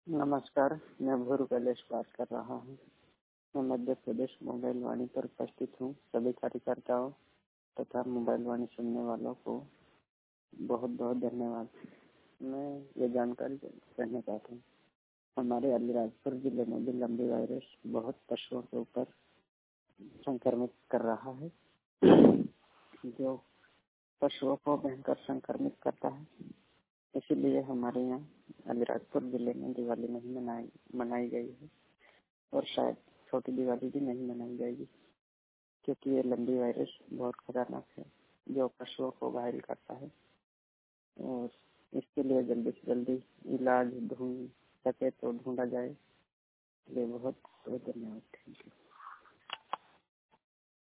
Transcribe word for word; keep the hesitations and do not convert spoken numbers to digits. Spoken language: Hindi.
नमस्कार, मैं भूर कैलेश बात कर रहा हूँ। मैं मध्य प्रदेश मोबाइल वाणी पर उपस्थित हूँ। सभी कार्यकर्ताओं तथा मोबाइल वाणी सुनने वालों को बहुत बहुत धन्यवाद। मैं ये जानकारी कहना चाहता हूँ, हमारे अलीराजपुर जिले में भी लंबी वायरस बहुत पशुओं के ऊपर संक्रमित कर रहा है, जो पशुओं को भयंकर संक्रमित करता है। इसीलिए हमारे यहाँ अलीराजपुर जिले में दिवाली नहीं मनाई मनाई गई है और शायद छोटी दिवाली भी नहीं मनाई जाएगी, क्योंकि ये लंबी वायरस बहुत खतरनाक है जो पशुओं को घायल करता है। और इसके लिए जल्दी से जल्दी इलाज ढूंढ सके तो ढूंढा जाए। इसलिए बहुत बहुत धन्यवाद।